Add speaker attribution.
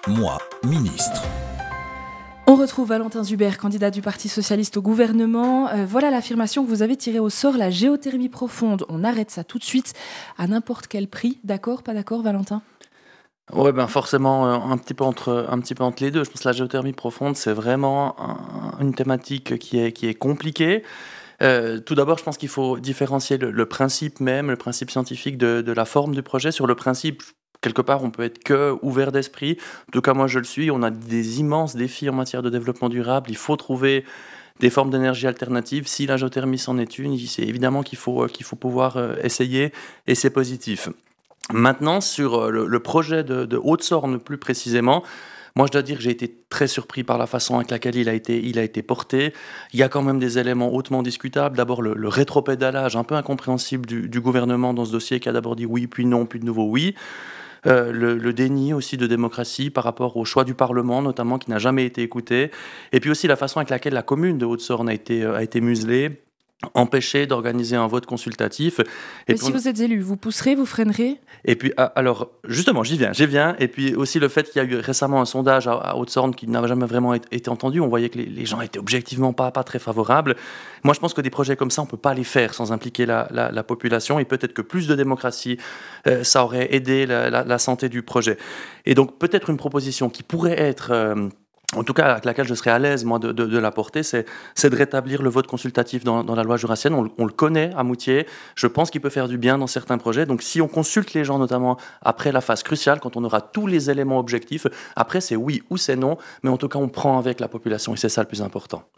Speaker 1: Moi, ministre.
Speaker 2: On retrouve Valentin Zuber, candidat du Parti socialiste au gouvernement. Voilà l'affirmation que vous avez tirée au sort, la géothermie profonde. On arrête ça tout de suite, à n'importe quel prix. D'accord, pas d'accord, Valentin ?
Speaker 3: Ouais, ben forcément, un petit peu entre les deux. Je pense que la géothermie profonde, c'est vraiment une thématique qui est compliquée. Tout d'abord, je pense qu'il faut différencier le principe même, le principe scientifique de la forme du projet. Sur le principe, quelque part, on peut être que ouvert d'esprit. En tout cas, moi, je le suis. On a des immenses défis en matière de développement durable. Il faut trouver des formes d'énergie alternatives. Si la géothermie c'en est une, c'est évidemment qu'il faut pouvoir essayer, et c'est positif. Maintenant, sur le projet de Haute-Sorne plus précisément, moi je dois dire que j'ai été très surpris par la façon avec laquelle il a été porté. Il y a quand même des éléments hautement discutables. D'abord le rétropédalage un peu incompréhensible du gouvernement dans ce dossier, qui a d'abord dit oui, puis non, puis de nouveau oui. Le déni aussi de démocratie par rapport au choix du Parlement, notamment, qui n'a jamais été écouté. Et puis aussi la façon avec laquelle la commune de Haute-Sorne a été muselée, empêchée d'organiser un vote consultatif.
Speaker 2: Mais si vous êtes élu, vous pousserez, vous freinerez ?
Speaker 3: Et puis, alors, justement, j'y viens. Et puis aussi le fait qu'il y a eu récemment un sondage à Haute-Sorne qui n'avait jamais vraiment été entendu. On voyait que les gens étaient objectivement pas très favorables. Moi, je pense que des projets comme ça, on peut pas les faire sans impliquer la population. Et peut-être que plus de démocratie, ça aurait aidé la santé du projet. Et donc, peut-être une proposition qui pourrait être... en tout cas, avec laquelle je serais à l'aise, moi, de la porter, c'est de rétablir le vote consultatif dans la loi jurassienne. On le connaît à Moutier. Je pense qu'il peut faire du bien dans certains projets. Donc, si on consulte les gens, notamment après la phase cruciale, quand on aura tous les éléments objectifs, après, c'est oui ou c'est non. Mais en tout cas, on prend avec la population et c'est ça le plus important.